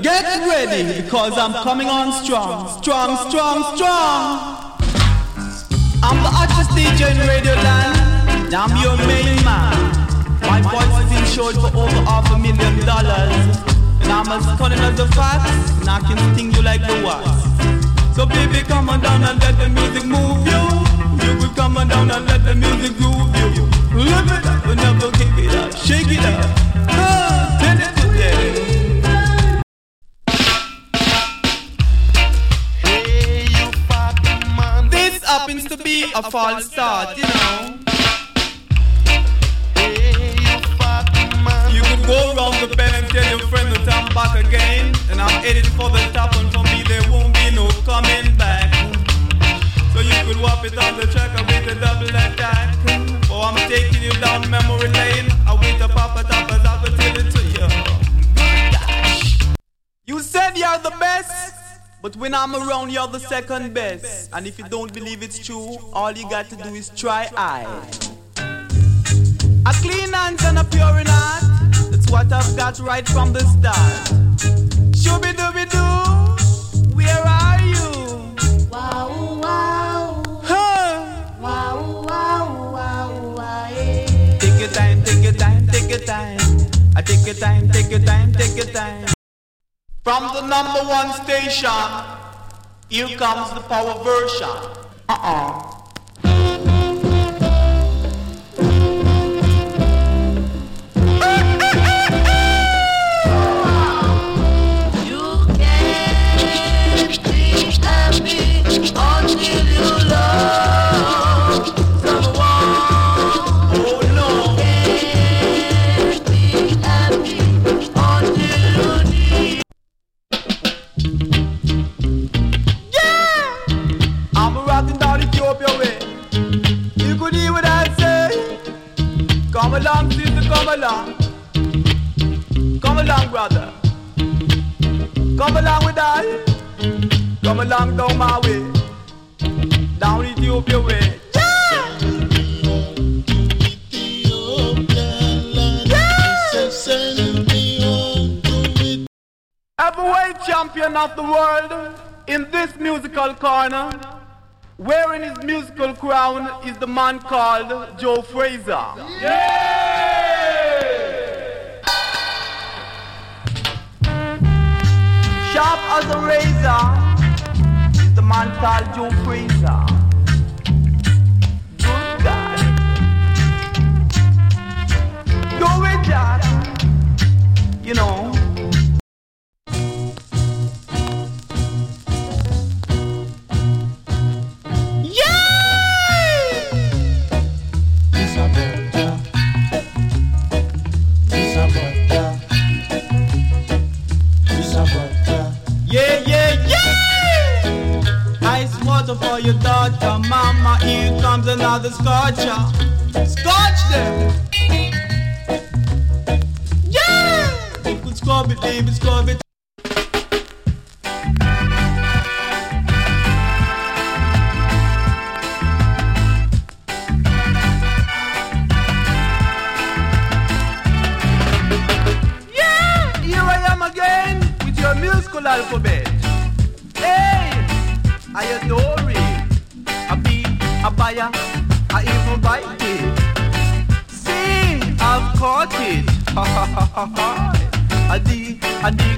Get ready, because I'm coming on strong, strong, strong, strong. I'm the hottest DJ in Radio Land. I'm your main man. My voice is insured for over $500,000. And I'm as cunning as a fox, and I can sting you like the wasp. So baby, come on down and let the music move you. You will come on down and let the music groove you. Live it up and never give it up. Shake it up. Tell it to them. Hey, you fucking man. This happens to be a false start, you know. Hey, you fucking man. You could go around the bend and tell your friend that I'm back again. And I'm headed for the top, and for me there won't be no coming back. So you could whop it on the track with a double attack. Oh, I'm taking you down memory lane. I wait to pop it up as I will tell it to you. Gosh. You said you're the best, but when I'm around you're the second best. And if you don't believe it's true, all you got to do is try I. A clean hands and a pure in heart, that's what I've got right from the start. Shooby-dooby-doo, where are you? Wow, wow. Huh. Wow, wow, wow, wow, yeah. Take your time, take your time, take your time. I take your time, take your time, take your time. From the number one station, here comes the power version. Until you love someone, Oh no, can't be happy until you need. yeah! I'm rocking down Ethiopia way. You could hear what I say. Come along, sister, come along. Come along, brother. Come along with I. Come along down my way. Down Ethiopia way. Heavyweight champion of the world in this musical corner, wearing his musical crown, is the man called Joe Frazier. Sharp as a razor, is the man called Joe Frazier. Good God. Go with that. You know. For your daughter, mama, here comes another scorcher. Scorch them! Yeah! You could scorch it, baby, scorch it. Yeah! Here I am again with your musical alphabet. Hey! I adore it. I be a buyer. I even bite it. See, I've caught it. Ha ha ha ha ha. I dig